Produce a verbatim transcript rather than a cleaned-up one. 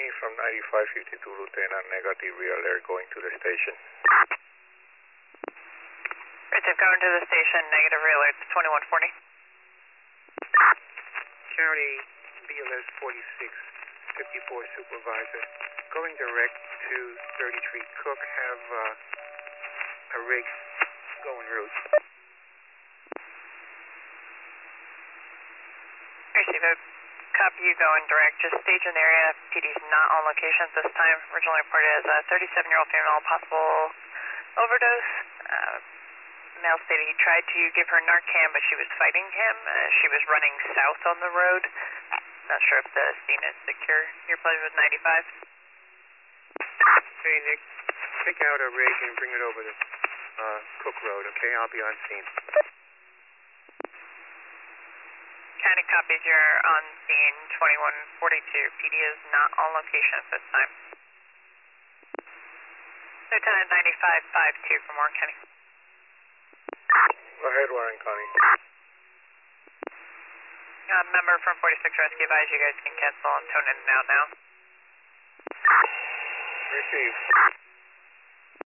Connie from ninety-five fifty-two, Lieutenant, negative real air going to the station. Relative going to the station, negative real air, twenty-one forty. County B L S forty-six fifty-four supervisor, going direct to thirty-three Cook, have uh, a rig going route. Receive a copy, you going direct, just stage in the area. P D's not on location at this time. Originally reported as a thirty-seven-year-old female, possible overdose. Uh, male stated he tried to give her Narcan, but she was fighting him. Uh, she was running south on the road. Not sure if the scene is secure. Your pleasure with ninety-five. Okay, Nick, pick out a rig and bring it over to uh, Cook Road, okay? I'll be on scene. County copies, you're on scene twenty-one forty-two. P D is not on location at this time. Lieutenant ninety-five fifty-two from Warren County. Go ahead, Warren Connie. Uh, member from forty-six Rescue advise you guys can cancel and tone in and out now. Receive.